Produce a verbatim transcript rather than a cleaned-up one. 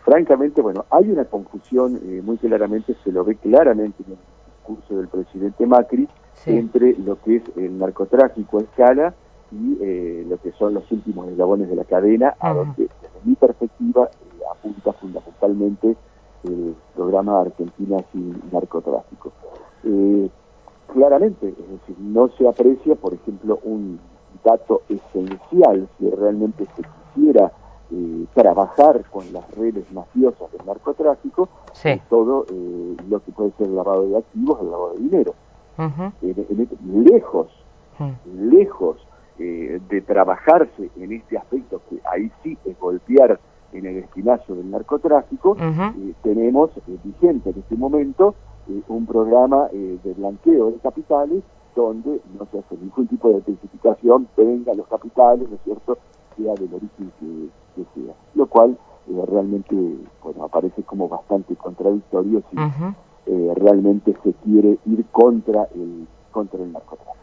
francamente, bueno, hay una confusión, eh, muy claramente, se lo ve claramente en el discurso del presidente Macri, sí, entre lo que es el narcotráfico a escala y eh, lo que son los últimos eslabones de la cadena, uh-huh, a donde, desde mi perspectiva, eh, apunta fundamentalmente el programa Argentina sin narcotráfico. Eh, claramente, es decir, no se aprecia, por ejemplo, un dato esencial si realmente se quisiera eh, trabajar con las redes mafiosas del narcotráfico, sí, eh, todo eh, lo que puede ser el lavado de activos, el lavado de dinero. Uh-huh. En, en, lejos, uh-huh, lejos eh, de trabajarse en este aspecto, que ahí sí es golpear en el espinazo del narcotráfico, uh-huh, eh, tenemos eh, vigente en este momento eh, un programa eh, de blanqueo de capitales donde no se hace ningún tipo de especificación, venga los capitales, ¿no es cierto?, sea del origen que, que sea. Lo cual eh, realmente, bueno, aparece como bastante contradictorio si uh-huh, eh, realmente se quiere ir contra el, contra el narcotráfico.